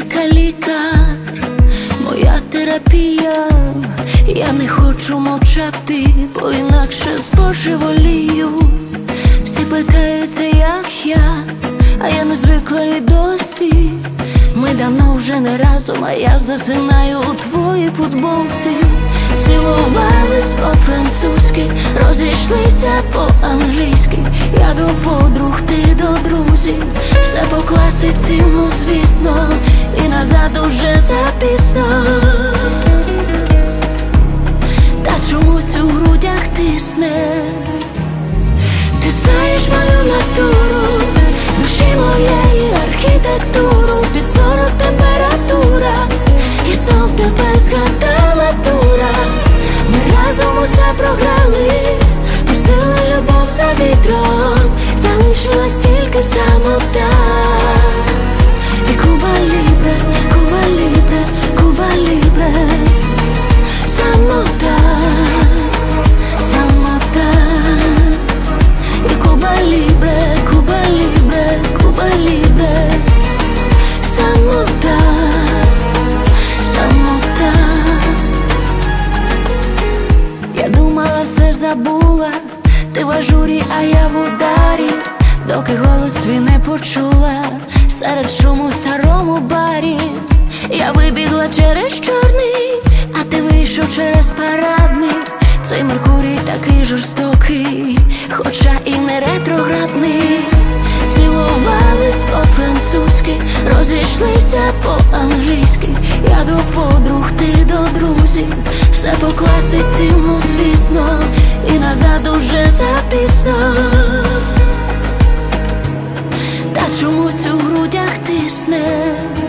лікар, моя терапія. Я не хочу мовчати, бо інакше збожеволію. Всі питаються, як я, а я не звикла і досі. Ми давно вже не разом, а я засинаю у твоїй футболці. Цілувались по-французьки, розійшлися по-англійськи. Я до подруг, ти до друзів, все по класиці, ну звісно, і назад уже запізно. Та чомусь у грудях тисне. Ти знаєш мою натуру, душі моєї архітектуру. Під 40 температура, і знов тебе згадала дура. Ми разом усе програли, пустили любов за вітром. Залишилась тільки самота. І Куба Лібре, Куба Лібре, Куба Лібре. Самота, самота. І Куба Лібре, Куба Лібре, Куба Лібре. Самота, самота. Я думала, все забула, ти в ажурі, а я в ударі. Доки голос твій не почула серед шуму в старому барі. Я вибігла через чорний, а ти вийшов через парадний. Цей Меркурій такий жорстокий, хоча і не ретроградний. Цілувались по-французьки, розійшлися по-англійськи. Я до подруг, ти до друзів, все по класиці, ну звісно, і назад уже запізно. Та чомусь у грудях тисне.